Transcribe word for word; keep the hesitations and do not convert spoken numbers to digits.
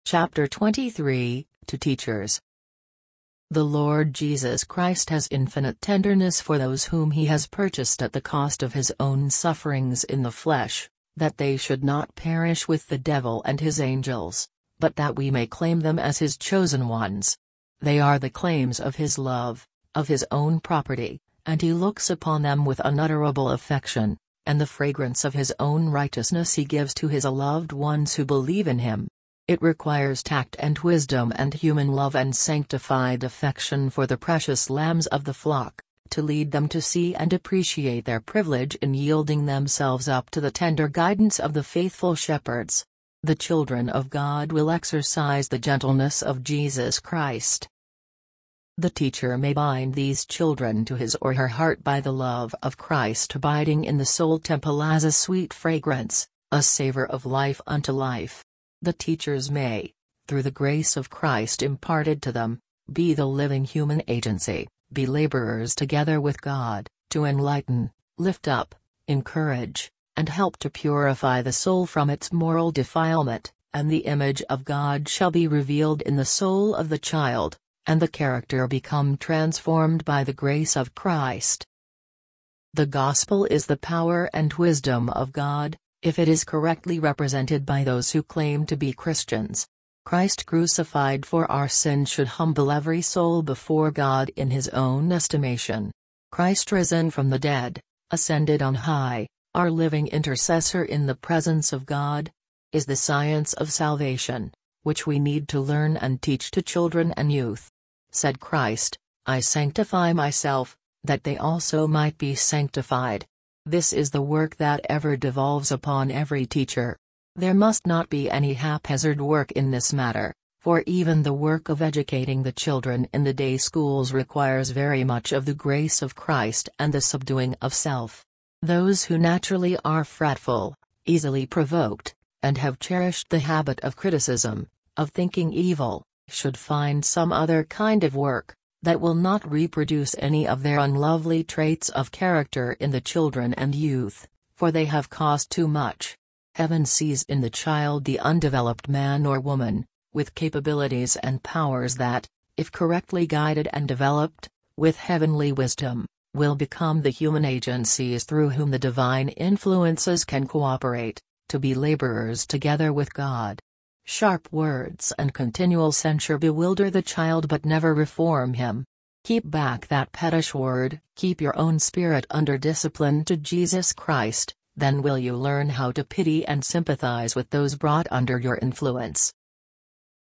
Chapter twenty-three, To Teachers. The Lord Jesus Christ has infinite tenderness for those whom he has purchased at the cost of his own sufferings in the flesh, that they should not perish with the devil and his angels, but that we may claim them as his chosen ones. They are the claims of his love, of his own property, and he looks upon them with unutterable affection, and the fragrance of his own righteousness he gives to his loved ones who believe in him. It requires tact and wisdom and human love and sanctified affection for the precious lambs of the flock, to lead them to see and appreciate their privilege in yielding themselves up to the tender guidance of the faithful shepherds. The children of God will exercise the gentleness of Jesus Christ. The teacher may bind these children to his or her heart by the love of Christ abiding in the soul temple as a sweet fragrance, a savor of life unto life. The teachers may, through the grace of Christ imparted to them, be the living human agency, be laborers together with God, to enlighten, lift up, encourage, and help to purify the soul from its moral defilement, and the image of God shall be revealed in the soul of the child, and the character become transformed by the grace of Christ. The Gospel is the power and wisdom of God, if it is correctly represented by those who claim to be Christians. Christ crucified for our sin should humble every soul before God in his own estimation. Christ risen from the dead, ascended on high, our living intercessor in the presence of God, is the science of salvation, which we need to learn and teach to children and youth. Said Christ, I sanctify myself, that they also might be sanctified. This is the work that ever devolves upon every teacher. There must not be any haphazard work in this matter, for even the work of educating the children in the day schools requires very much of the grace of Christ and the subduing of self. Those who naturally are fretful, easily provoked, and have cherished the habit of criticism, of thinking evil, should find some other kind of work that will not reproduce any of their unlovely traits of character in the children and youth, for they have cost too much. Heaven sees in the child the undeveloped man or woman, with capabilities and powers that, if correctly guided and developed, with heavenly wisdom, will become the human agencies through whom the divine influences can cooperate, to be laborers together with God. Sharp words and continual censure bewilder the child but never reform him. Keep back that pettish word, keep your own spirit under discipline to Jesus Christ, then will you learn how to pity and sympathize with those brought under your influence.